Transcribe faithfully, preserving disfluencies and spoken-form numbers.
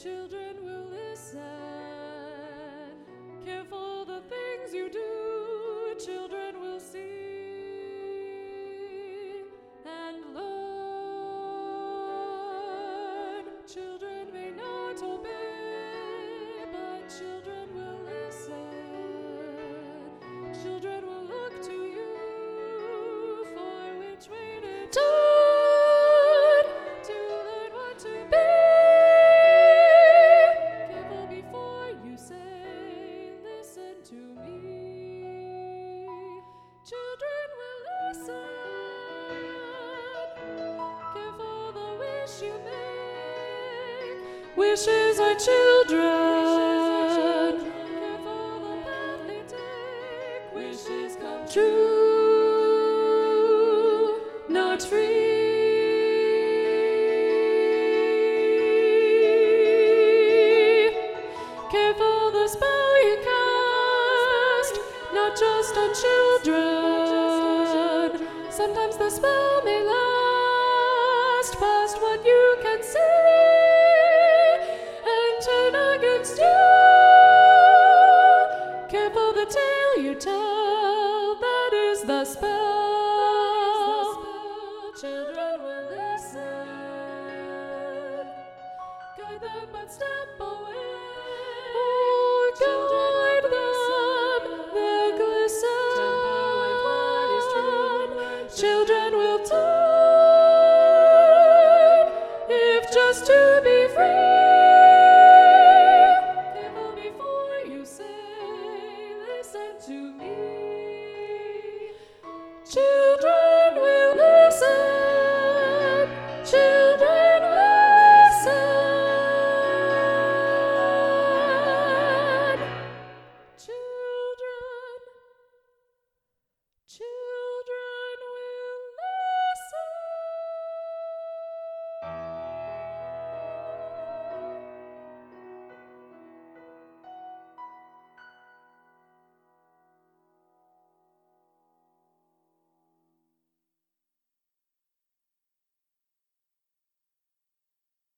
Children will listen. Careful the things you do. Children will see and learn. Children may not obey, but children will listen. Children will look to you for which way to turn to learn what to be. Careful before you say, listen to me. Children will listen. Careful the wish you make. Wishes are children. Careful the path they take. Wishes come true, not free. Careful the spell you cast, not just on children. Sometimes the spell may last past what you can see and turn against you. Careful the tale you tell, that is the spell. Children will listen. Guide them but step away. Oh, guide them, they'll glisten. Children will turn, if just to be